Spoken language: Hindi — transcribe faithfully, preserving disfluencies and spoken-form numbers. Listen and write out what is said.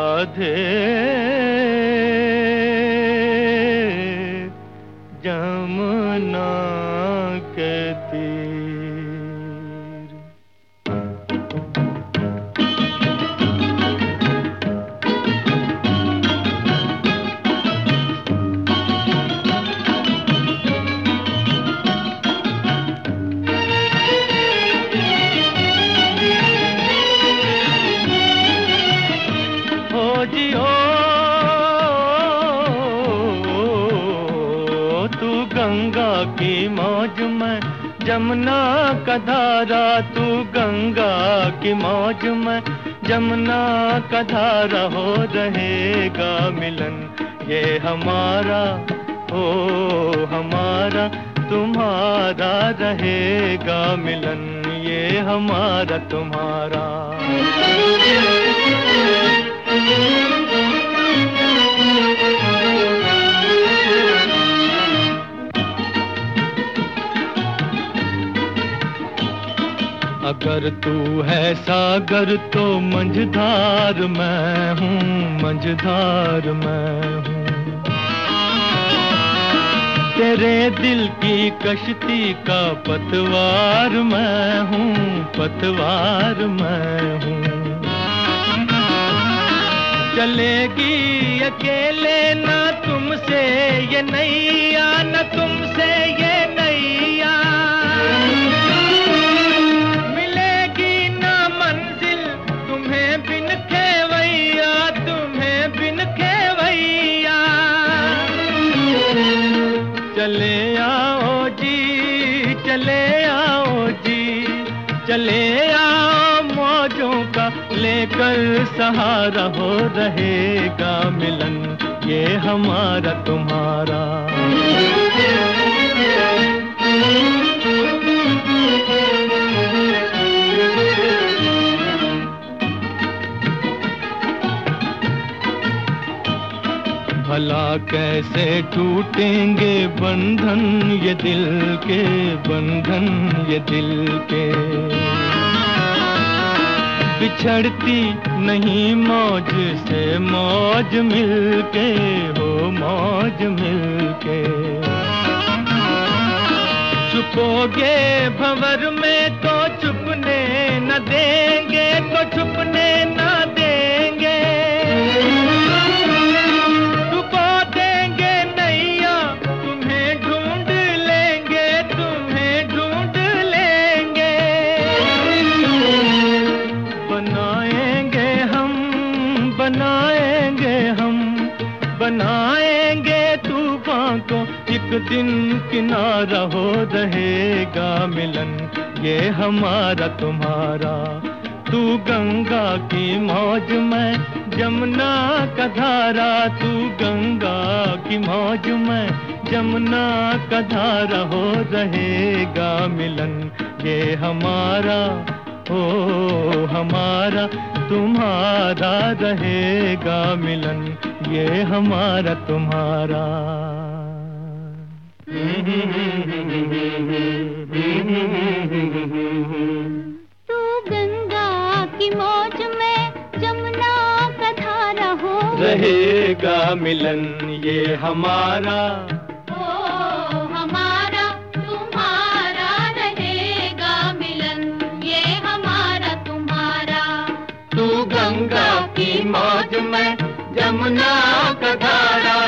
राधे जमुना के तीर। हो जियो तू गंगा की मौज में, जमुना का धारा, तू गंगा की मौज में, जमुना का धारा। हो रहेगा मिलन ये हमारा, ओ हमारा तुम्हारा, रहेगा मिलन ये हमारा तुम्हारा। अगर तू है सागर तो मंझधार मैं हूँ, मंझधार मैं हूँ। तेरे दिल की कश्ती का पतवार मैं हूँ, पतवार मैं हूँ। चलेगी अकेले ना तुमसे ये नैया, न तुमसे ये नैया। मिलेगी ना मंजिल तुम्हें बिन खेवैया, तुम्हें बिन खेवैया। चले आओ जी, चले आओ जी, चले आओ मौजों का लेकर सहारा। हो रहेगा मिलन ये हमारा तुम्हारा। भला कैसे टूटेंगे बंधन ये दिल के, बंधन ये दिल के। बिछड़ती नहीं मौज से मौज मिलके, हो मौज मिलके। छुपोगे भंवर में तो छुपने न देंगे, तो छुपने न देंगे। डुबो देंगे नैया तुम्हें ढूंढ लेंगे, तुम्हें ढूंढ लेंगे। बनाएंगे हम, बनाएंगे हम, बनाएंगे तूफान को एक दिन किनारा। हो रहेगा मिलन ये हमारा तुम्हारा। तू गंगा की मौज में, जमुना का धारा, तू गंगा की मौज में, जमुना का धारा। हो रहेगा मिलन ये हमारा, ओ हमारा तुम्हारा, रहेगा मिलन ये हमारा तुम्हारा। तू गंगा की मौज में, जमुना का धारा। हो रहेगा मिलन ये हमारा, ओ हमारा तुम्हारा, रहेगा मिलन ये हमारा तुम्हारा। तू गंगा की मौज में, जमुना का धारा।